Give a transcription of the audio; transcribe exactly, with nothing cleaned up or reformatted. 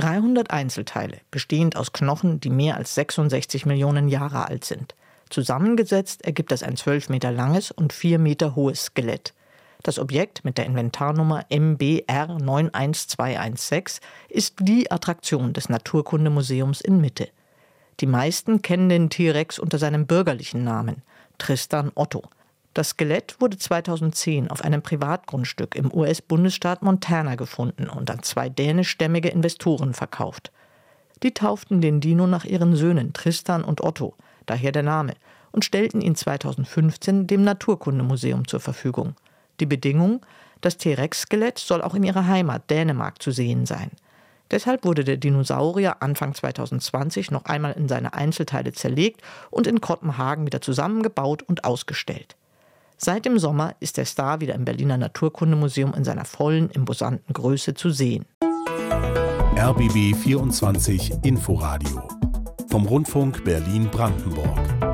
dreihundert Einzelteile, bestehend aus Knochen, die mehr als sechsundsechzig Millionen Jahre alt sind. Zusammengesetzt ergibt das ein zwölf Meter langes und vier Meter hohes Skelett. Das Objekt mit der Inventarnummer M B R neun eins zwei eins sechs ist die Attraktion des Naturkundemuseums in Mitte. Die meisten kennen den T-Rex unter seinem bürgerlichen Namen, Tristan Otto. Das Skelett wurde zweitausendzehn auf einem Privatgrundstück im U S-Bundesstaat Montana gefunden und an zwei dänischstämmige Investoren verkauft. Die tauften den Dino nach ihren Söhnen Tristan und Otto, daher der Name, und stellten ihn zweitausendfünfzehn dem Naturkundemuseum zur Verfügung. Die Bedingung: das T-Rex-Skelett soll auch in ihrer Heimat Dänemark zu sehen sein. Deshalb wurde der Dinosaurier Anfang zweitausendzwanzig noch einmal in seine Einzelteile zerlegt und in Kopenhagen wieder zusammengebaut und ausgestellt. Seit dem Sommer ist der Star wieder im Berliner Naturkundemuseum in seiner vollen, imposanten Größe zu sehen. R B B vierundzwanzig Inforadio vom Rundfunk Berlin-Brandenburg.